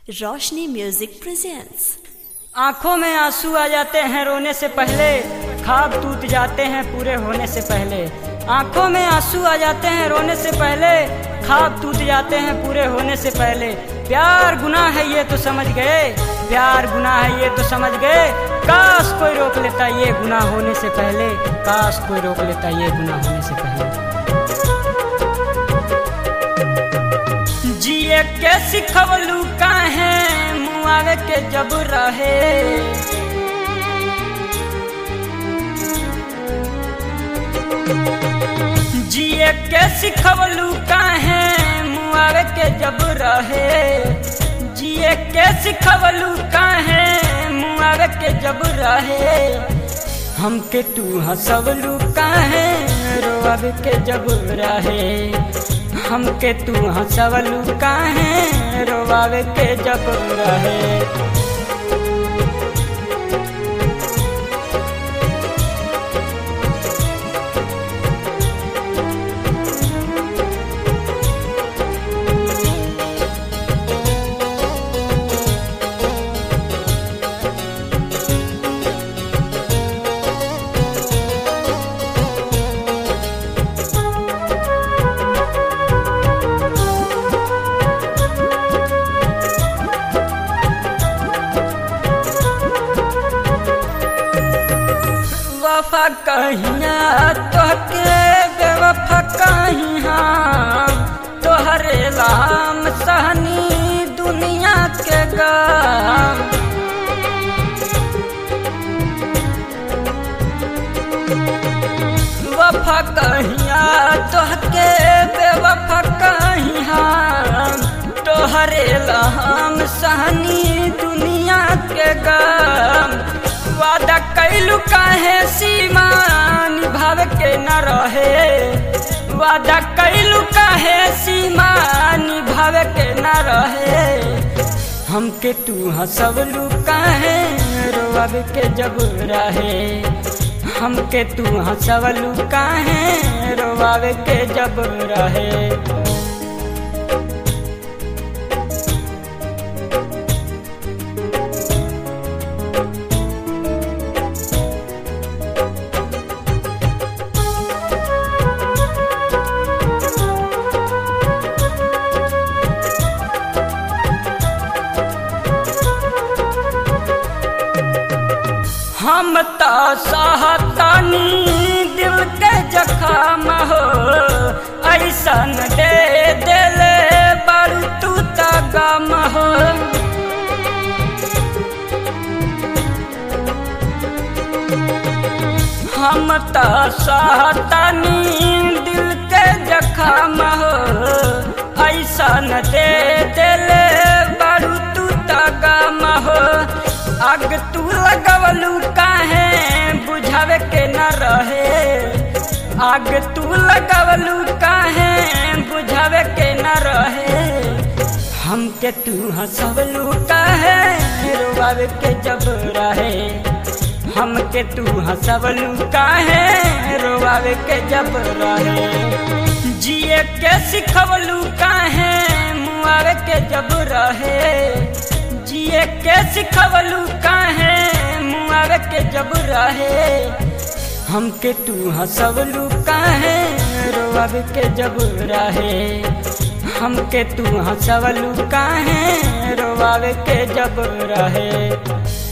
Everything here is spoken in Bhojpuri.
रोशनी म्यूजिक प्रेजेंट्स। आंखों में आंसू आ जाते हैं रोने से पहले, ख्वाब टूट जाते हैं पूरे होने से पहले। आंखों में आंसू आ जाते हैं रोने से पहले, ख्वाब टूट जाते हैं पूरे होने से पहले। प्यार गुनाह है ये तो समझ गए, प्यार गुनाह है ये तो समझ गए। काश कोई रोक लेता ये गुनाह होने से पहले, काश कोई रोक लेता ये गुनाह होने से पहले। जिए के सिखवलू काहे मुआवे के जब रहे, जिए के सिखवलू काहे मुआवे के जब रहे, जिए के सिखवलू काहे मुआवे के जब रहे। हमके तू हंसवलू काहे रोआवे के जब रहे, हमके तू हंसवलू काहे रोवावे के जब रहे। वफा कहिया तोहके बेवफा कहिया, तोहरे लाम सहनी दुनिया के गम। वफा कहिया तोहके बेवफा कहिया, तोहरे लाम सहनी दुनिया के गम। वादा कैलू काहे सीमा निभावे के न रहे, वादा कैलू काहे सीमा निभावे के न रहे। हमके तू हंसवलू काहे रोवावे के जब रहे, हमके तू हंसवलू काहे रोवावे के जब रहे। हम तो सहतानी दिल के जख्म हो, ऐसन दे देले बारू तू तो गम हो। हम तो सहतानी दिल के जख्म हो, ऐसन दे देले बारू तू तो गम हो। आग तू लगवलू काहे बुझावे के न रहे, आग तू लगवलू काहे बुझावे के न रहे। हमके तू हंसवलू काहे रोवावे के जब रहे, हमके तू हंसवलू काहे रोवावे के जब रहे। जिए के सिखवलू काहे मुआवे के जब रहे, जिए के सिखवलू काहे मुआवे के जब रहे। हमके तू हंसवलू काहे रोवावे के जब रहे, हमके तू हंसवलू काहे रोवावे के जब रहे।